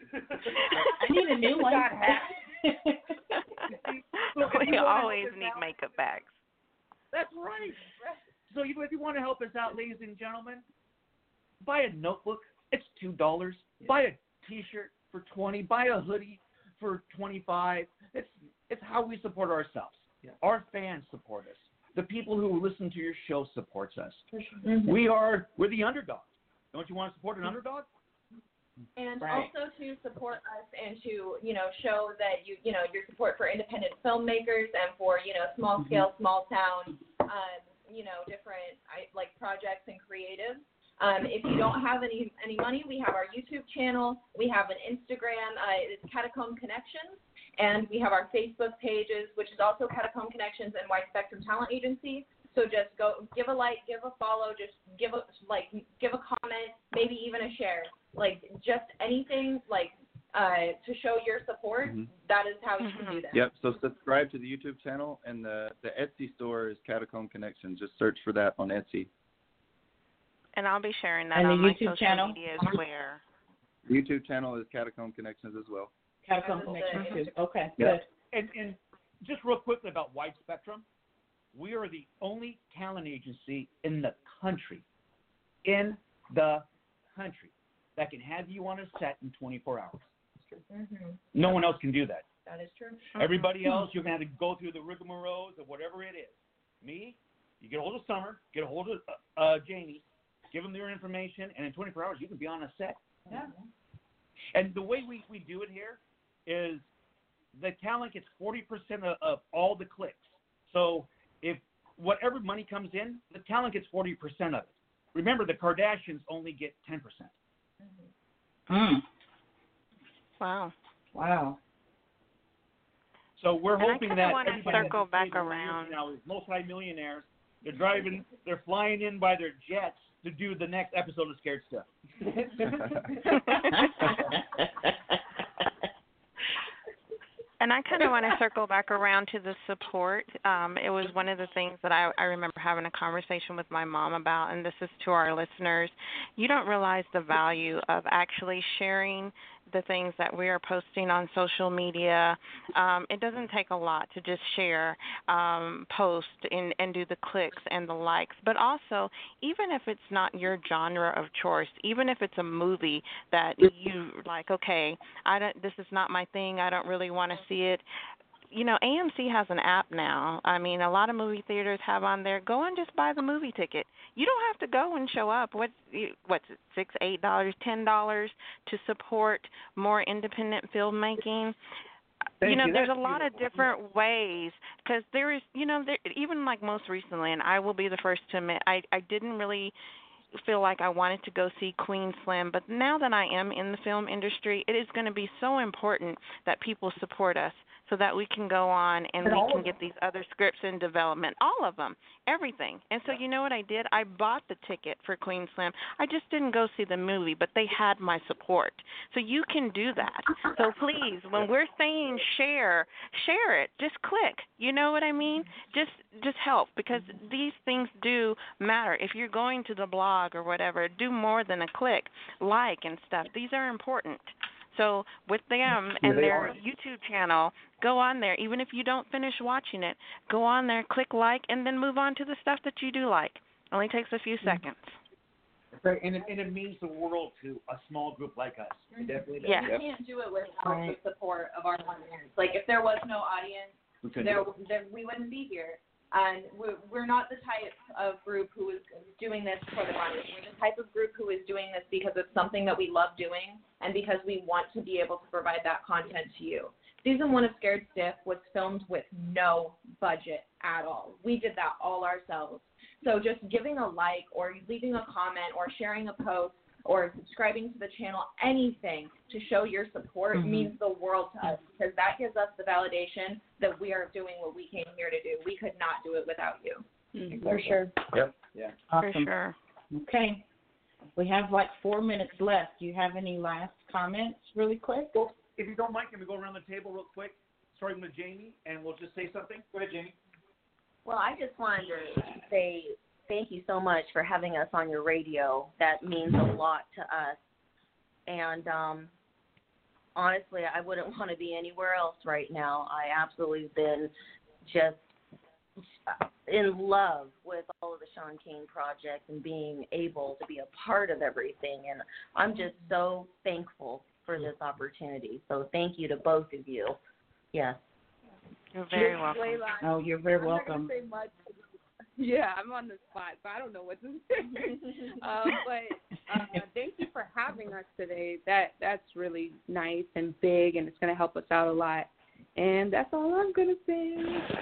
I need a new one. Got hats. We always need makeup bags. That's right. So if you want to help us out, ladies and gentlemen, buy a notebook. It's $2. Buy a T-shirt for $20. Buy a hoodie for $25. It's how we support ourselves. Yeah. Our fans support us. The people who listen to your show supports us. We're the underdog. Don't you want to support an underdog? And also to support us and to, you know, show that you know, your support for independent filmmakers and for, you know, small scale, small town, you know, different like projects and creatives. If you don't have any money, we have our YouTube channel. We have an Instagram. It's Catacomb Connections. And we have our Facebook pages, which is also Catacomb Connections and Wide Spectrum Talent Agency. So just go give a like, give a follow, just give a comment, maybe even a share. Like just anything like to show your support. That is how you can do that. Yep. So subscribe to the YouTube channel, and the Etsy store is Catacomb Connections. Just search for that on Etsy. And I'll be sharing that and on the my YouTube social channel? media as well. The YouTube channel is Catacomb Connections as well. Catacomb Connections too. Okay, Yeah. good. And just real quickly about Wide Spectrum, we are the only talent agency in the country, that can have you on a set in 24 hours. No one else can do that. That is true. Everybody else, you're going to have to go through the rigmaroles of whatever it is. Me, you get a hold of Summer, get a hold of Jamie, give them their information, and in 24 hours you can be on a set. Yeah. And the way we do it here is the talent gets 40% of all the clicks. So if whatever money comes in, the talent gets 40% of it. Remember, the Kardashians only get 10%. Wow. So we're hoping that want to everybody circle back around now is multi-millionaires. They're flying in by their jets to do the next episode of Scared Stuff. And I kind of want to circle back around to the support. It was one of the things that I remember having a conversation with my mom about, and this is to our listeners. You don't realize the value of actually sharing the things that we are posting on social media. It doesn't take a lot to just share, post, and do the clicks and the likes. But also, even if it's not your genre of choice, even if it's a movie that you like, okay, this is not my thing, I don't really want to see it. You know, AMC has an app now. I mean, a lot of movie theaters have on there. Go and just buy the movie ticket. You don't have to go and show up. What's it, $6, $8, $10 to support more independent filmmaking? There's a lot of different ways, because there is, even like most recently, and I will be the first to admit, I didn't really feel like I wanted to go see Queen Slim, but now that I am in the film industry, it is going to be so important that people support us. so that we can go on and we can get these other scripts in development, all of them, everything. And so you know what I did? I bought the ticket for Queen Slam. I just didn't go see the movie, but they had my support. So you can do that. So please, when we're saying share it. Just click. You know what I mean? Just help, because these things do matter. If you're going to the blog or whatever, do more than a click, like and stuff. These are important. So with them and their YouTube channel, go on there. Even if you don't finish watching it, go on there, click like, and then move on to the stuff that you do like. Only takes a few seconds. Right, and it means the world to a small group like us. It definitely does. Yeah. We can't do it without the support of our audience. Like, if there was no audience, we wouldn't be here. And we're not the type of group who is doing this for the money. We're the type of group who is doing this because it's something that we love doing and because we want to be able to provide that content to you. Season 1 of Scared Stiff was filmed with no budget at all. We did that all ourselves. So just giving a like or leaving a comment or sharing a post or subscribing to the channel, anything to show your support means the world to us, because that gives us the validation that we are doing what we came here to do. We could not do it without you. For sure. Yep. Yeah. Awesome. For sure. Okay. We have like 4 minutes left. Do you have any last comments really quick? Well, if you don't mind, can we go around the table real quick, starting with Jamie, and we'll just say something? Go ahead, Jamie. Well, I just wanted to say thank you so much for having us on your radio. That means a lot to us. And honestly, I wouldn't want to be anywhere else right now. I absolutely been just in love with all of the Sean Kane project and being able to be a part of everything. And I'm just so thankful for this opportunity. So thank you to both of you. Yes. You're very welcome. Oh, you're very welcome. I'm not gonna say much. Yeah, I'm on the spot, so I don't know what to say. But thank you for having us today. That's really nice and big, and it's going to help us out a lot. And that's all I'm going to say.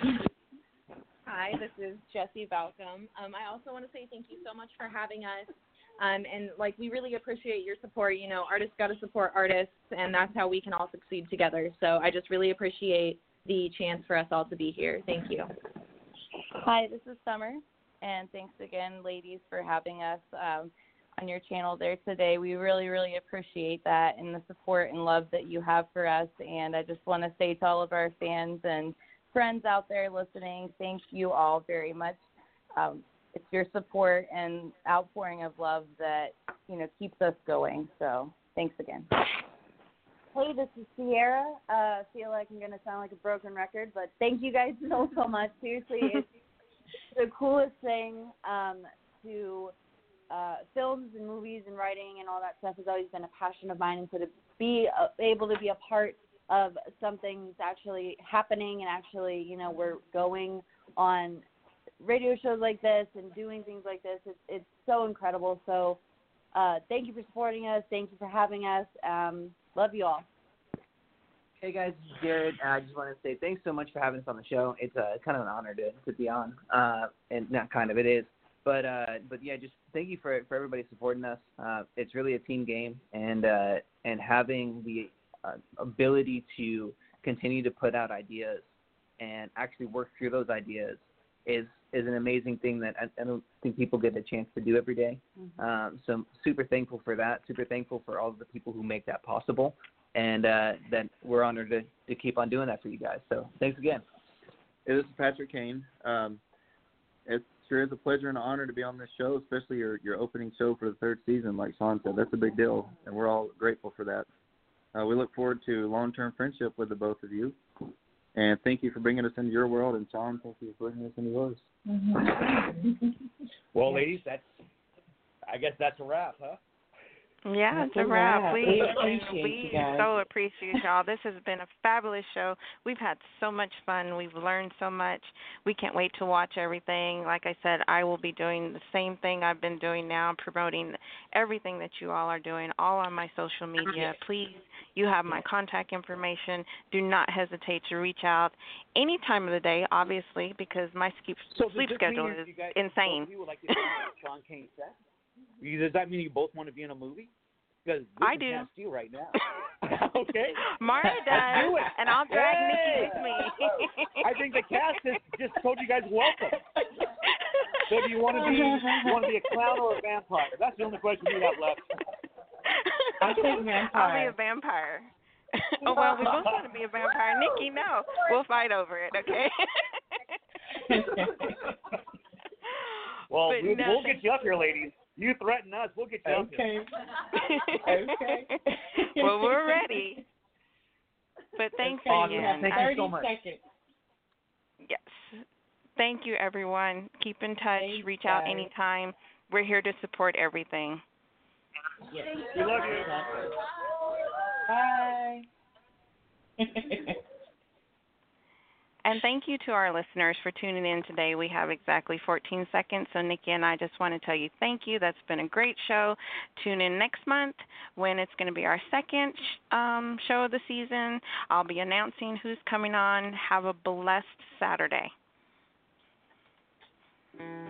Hi, this is Jessie Balcom. I also want to say thank you so much for having us. And, we really appreciate your support. You know, artists got to support artists, and that's how we can all succeed together. So I just really appreciate the chance for us all to be here. Thank you. Hi, this is Summer, and thanks again, ladies, for having us on your channel there today. We really, really appreciate that and the support and love that you have for us. And I just want to say to all of our fans and friends out there listening, thank you all very much. It's your support and outpouring of love that, keeps us going. So thanks again. Hey, this is Sierra. I feel like I'm going to sound like a broken record, but thank you guys so much. Seriously, it's the coolest thing to films and movies and writing and all that stuff has always been a passion of mine. And so to be able to be a part of something that's actually happening and actually, we're going on radio shows like this and doing things like this, it's so incredible. So thank you for supporting us. Thank you for having us. Love you all. Hey guys, this is Jared. I just want to say thanks so much for having us on the show. It's kind of an honor to be on, and not kind of, it is. But yeah, just thank you for everybody supporting us. It's really a team game, and having the ability to continue to put out ideas and actually work through those ideas is an amazing thing that I don't think people get a chance to do every day. So I'm super thankful for that, super thankful for all of the people who make that possible, and that we're honored to keep on doing that for you guys. So thanks again. Hey, this is Patrick Kane. It sure is a pleasure and an honor to be on this show, especially your opening show for the third season. Like Sean said, that's a big deal, and we're all grateful for that. We look forward to long-term friendship with the both of you. And thank you for bringing us into your world. And Sean, thank you for bringing us into yours. Well, ladies, I guess that's a wrap, huh? Yeah, it's a wrap. We appreciate so appreciate y'all. This has been a fabulous show. We've had so much fun. We've learned so much. We can't wait to watch everything. Like I said, I will be doing the same thing I've been doing now, promoting everything that you all are doing, all on my social media. Please, you have my contact information. Do not hesitate to reach out any time of the day, obviously, because my sleep schedule is insane. You would like to be on Sean Kane set? Does that mean you both want to be in a movie? Because I do. Cast you right now. Okay. Mara does, Do it. and I'll drag Hey! Nikki with me. I think the cast has just told you guys welcome. So do you want to be a clown or a vampire? That's the only question we have left. I think vampire. I'll be a vampire. Oh, well, we both want to be a vampire. Nikki, no. We'll fight over it, okay? Well, But we'll get you up here, ladies. You threaten us, we'll get you up here. Okay. Well, we're ready. But thanks again. Thank you so much. Seconds. Yes. Thank you, everyone. Keep in touch. Reach out anytime. We're here to support everything. Yes. We love you. Bye. And thank you to our listeners for tuning in today. We have exactly 14 seconds, so Nikki and I just want to tell you thank you. That's been a great show. Tune in next month when it's going to be our second show of the season. I'll be announcing who's coming on. Have a blessed Saturday.